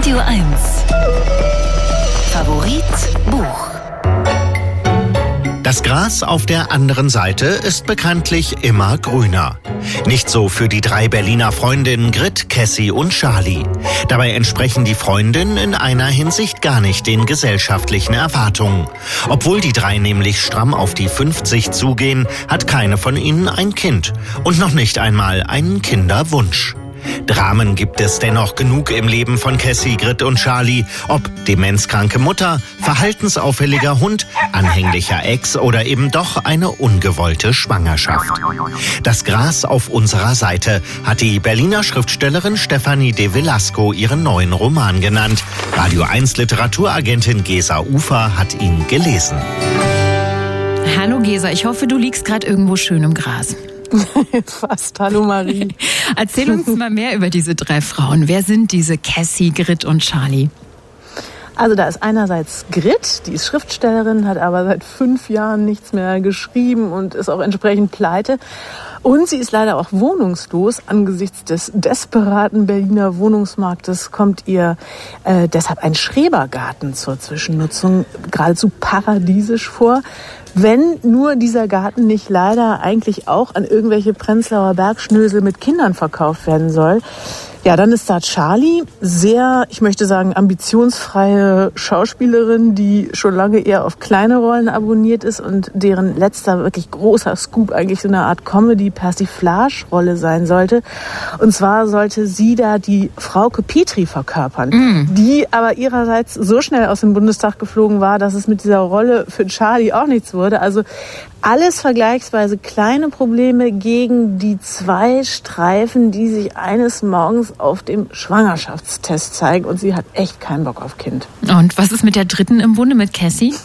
Radio 1. Favorit Buch. Das Gras auf der anderen Seite ist bekanntlich immer grüner. Nicht so für die 3 Berliner Freundinnen Grit, Cassie und Charlie. Dabei entsprechen die Freundinnen in einer Hinsicht gar nicht den gesellschaftlichen Erwartungen. Obwohl die 3 nämlich stramm auf die 50 zugehen, hat keine von ihnen ein Kind. Und noch nicht einmal einen Kinderwunsch. Dramen gibt es dennoch genug im Leben von Cassie, Grit und Charlie. Ob demenzkranke Mutter, verhaltensauffälliger Hund, anhänglicher Ex oder eben doch eine ungewollte Schwangerschaft. Das Gras auf unserer Seite hat die Berliner Schriftstellerin Stefanie de Velasco ihren neuen Roman genannt. Radio 1 Literaturagentin Gesa Ufer hat ihn gelesen. Hallo Gesa, ich hoffe, du liegst gerade irgendwo schön im Gras. Fast. Hallo Marie. Erzähl uns mal mehr über diese 3 Frauen. Wer sind diese Cassie, Grit und Charlie? Also da ist einerseits Grit, die ist Schriftstellerin, hat aber seit 5 Jahren nichts mehr geschrieben und ist auch entsprechend pleite. Und sie ist leider auch wohnungslos. Angesichts des desperaten Berliner Wohnungsmarktes kommt ihr deshalb ein Schrebergarten zur Zwischennutzung geradezu paradiesisch vor. Wenn nur dieser Garten nicht leider eigentlich auch an irgendwelche Prenzlauer Bergschnösel mit Kindern verkauft werden soll. Ja, dann ist da Charlie, sehr, ich möchte sagen, ambitionsfreie Schauspielerin, die schon lange eher auf kleine Rollen abonniert ist und deren letzter wirklich großer Scoop eigentlich so eine Art Comedy-Persiflage-Rolle sein sollte. Und zwar sollte sie da die Frauke Petri verkörpern, die aber ihrerseits so schnell aus dem Bundestag geflogen war, dass es mit dieser Rolle für Charlie auch nichts wurde. Also alles vergleichsweise kleine Probleme gegen die 2 Streifen, die sich eines Morgens auf dem Schwangerschaftstest zeigen. Und sie hat echt keinen Bock auf Kind. Und was ist mit der 3. im Bunde, mit Cassie?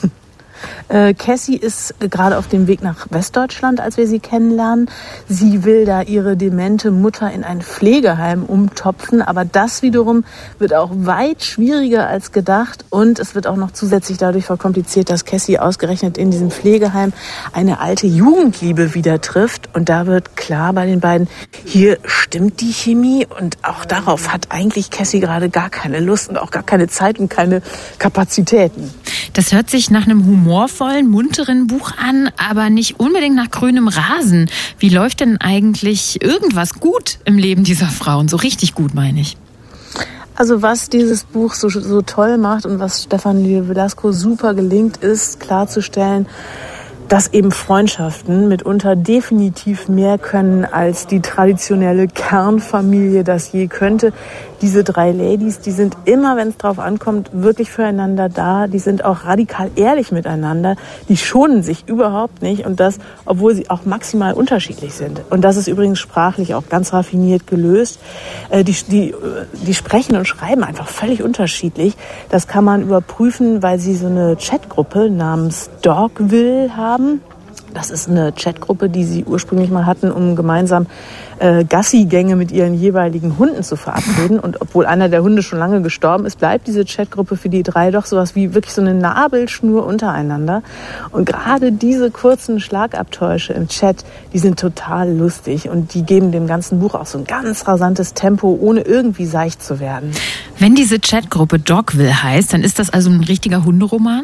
Cassie ist gerade auf dem Weg nach Westdeutschland, als wir sie kennenlernen. Sie will da ihre demente Mutter in ein Pflegeheim umtopfen, aber das wiederum wird auch weit schwieriger als gedacht und es wird auch noch zusätzlich dadurch verkompliziert, dass Cassie ausgerechnet in diesem Pflegeheim eine alte Jugendliebe wieder trifft und da wird klar bei den beiden, hier stimmt die Chemie und auch darauf hat eigentlich Cassie gerade gar keine Lust und auch gar keine Zeit und keine Kapazitäten. Das hört sich nach einem humorvollen, munteren Buch an, aber nicht unbedingt nach grünem Rasen. Wie läuft denn eigentlich irgendwas gut im Leben dieser Frauen? So richtig gut, meine ich. Also was dieses Buch so toll macht und was Stefanie de Velasco super gelingt, ist klarzustellen, dass eben Freundschaften mitunter definitiv mehr können, als die traditionelle Kernfamilie das je könnte. Diese 3 Ladies, die sind immer, wenn es drauf ankommt, wirklich füreinander da. Die sind auch radikal ehrlich miteinander. Die schonen sich überhaupt nicht und das, obwohl sie auch maximal unterschiedlich sind. Und das ist übrigens sprachlich auch ganz raffiniert gelöst. Die sprechen und schreiben einfach völlig unterschiedlich. Das kann man überprüfen, weil sie so eine Chatgruppe namens Dogville haben. Das ist eine Chatgruppe, die sie ursprünglich mal hatten, um gemeinsam Gassi-Gänge mit ihren jeweiligen Hunden zu verabreden. Und obwohl einer der Hunde schon lange gestorben ist, bleibt diese Chatgruppe für die 3 doch sowas wie wirklich so eine Nabelschnur untereinander. Und gerade diese kurzen Schlagabtäusche im Chat, die sind total lustig und die geben dem ganzen Buch auch so ein ganz rasantes Tempo, ohne irgendwie seicht zu werden. Wenn diese Chatgruppe Dogville heißt, dann ist das also ein richtiger Hunderoman?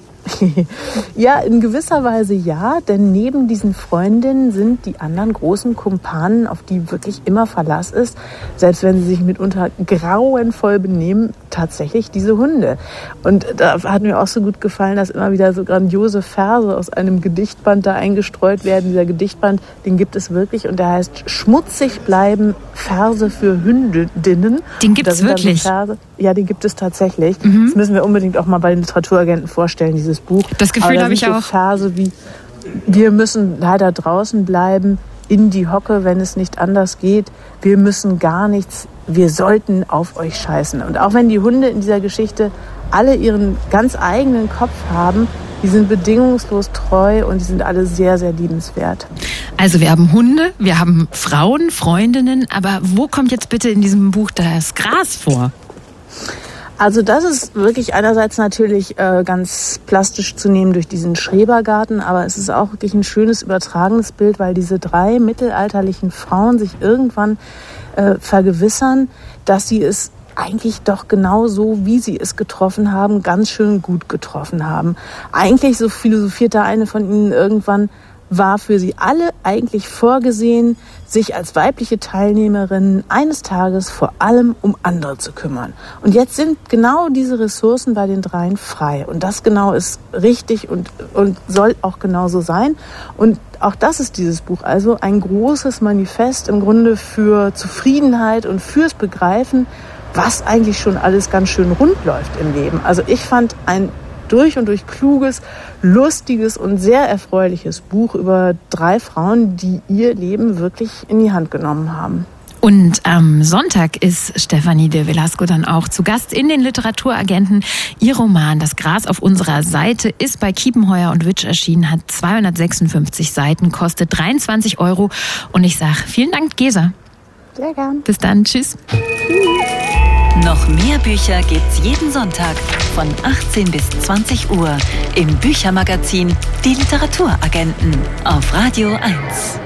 Ja, in gewisser Weise ja, denn neben diesen Freundinnen sind die anderen großen Kumpanen, auf die wirklich immer Verlass ist, selbst wenn sie sich mitunter grauenvoll benehmen, tatsächlich diese Hunde. Und da hat mir auch so gut gefallen, dass immer wieder so grandiose Verse aus einem Gedichtband da eingestreut werden. Dieser Gedichtband, den gibt es wirklich und der heißt Schmutzig bleiben, Verse für Hündinnen. Den gibt es wirklich? Verse, ja, den gibt es tatsächlich. Das müssen wir unbedingt auch mal bei den Literaturagenten vorstellen, dieses Buch. Das Gefühl habe ich auch. Verse wie, wir müssen leider draußen bleiben, in die Hocke, wenn es nicht anders geht. Wir müssen gar nichts, wir sollten auf euch scheißen. Und auch wenn die Hunde in dieser Geschichte alle ihren ganz eigenen Kopf haben, die sind bedingungslos treu und die sind alle sehr, sehr liebenswert. Also wir haben Hunde, wir haben Frauen, Freundinnen, aber wo kommt jetzt bitte in diesem Buch das Gras vor? Also das ist wirklich einerseits natürlich ganz plastisch zu nehmen durch diesen Schrebergarten, aber es ist auch wirklich ein schönes übertragenes Bild, weil diese 3 mittelalterlichen Frauen sich irgendwann vergewissern, dass sie es eigentlich doch genau so, wie sie es getroffen haben, ganz schön gut getroffen haben. Eigentlich, so philosophierte eine von ihnen irgendwann, war für sie alle eigentlich vorgesehen, sich als weibliche Teilnehmerinnen eines Tages vor allem um andere zu kümmern. Und jetzt sind genau diese Ressourcen bei den dreien frei. Und das genau ist richtig und soll auch genauso sein. Und auch das ist dieses Buch, also ein großes Manifest im Grunde für Zufriedenheit und fürs Begreifen, was eigentlich schon alles ganz schön rund läuft im Leben. Also ich fand ein durch und durch kluges, lustiges und sehr erfreuliches Buch über 3 Frauen, die ihr Leben wirklich in die Hand genommen haben. Und am Sonntag ist Stefanie de Velasco dann auch zu Gast in den Literaturagenten. Ihr Roman Das Gras auf unserer Seite ist bei Kiepenheuer und Witsch erschienen, hat 256 Seiten, kostet 23 €. Und ich sage vielen Dank, Gesa. Sehr gern. Bis dann. Tschüss. Noch mehr Bücher gibt's jeden Sonntag von 18 bis 20 Uhr im Büchermagazin Die Literaturagenten auf Radio 1.